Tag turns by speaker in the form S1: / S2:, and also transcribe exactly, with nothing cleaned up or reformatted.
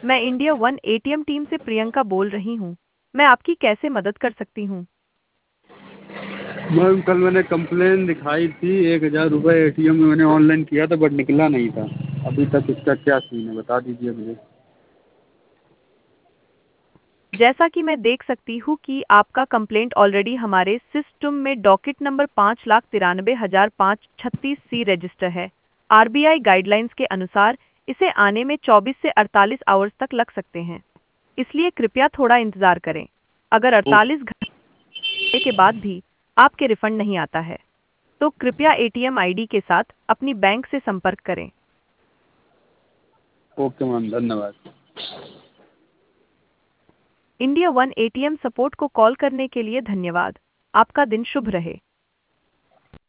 S1: मैं India one ATM team से प्रियंका बोल रही हूँ। मैं आपकी कैसे मदद कर सकती हूँ?
S2: मैम कल मैंने कंप्लेन दिखाई थी, एक हज़ार रुपये ए टी एम में मैंने ऑनलाइन किया था बट निकला नहीं था। अभी तक इसका क्या सीन है बता दीजिए मुझे।
S1: जैसा कि मैं देख सकती हूँ कि आपका कंप्लेंट ऑलरेडी हमारे सिस्टम में डॉकेट नंबर पाँच लाख तिरानवे हजार पाँच छत्तीस सी रजिस्टर है। आरबीआई गाइडलाइंस के अनुसार इसे आने में चौबीस से अड़तालीस आवर्स तक लग सकते हैं, इसलिए कृपया थोड़ा इंतजार करें। अगर
S2: ओ,
S1: अड़तालीस घंटे के बाद भी आपके रिफंड नहीं आता है, तो कृपया एटीएम आईडी के साथ अपनी बैंक से संपर्क करें।
S2: ओके मैम, धन्यवाद।
S1: इंडिया वन एटीएम सपोर्ट को कॉल करने के लिए धन्यवाद। आपका दिन शुभ रहे।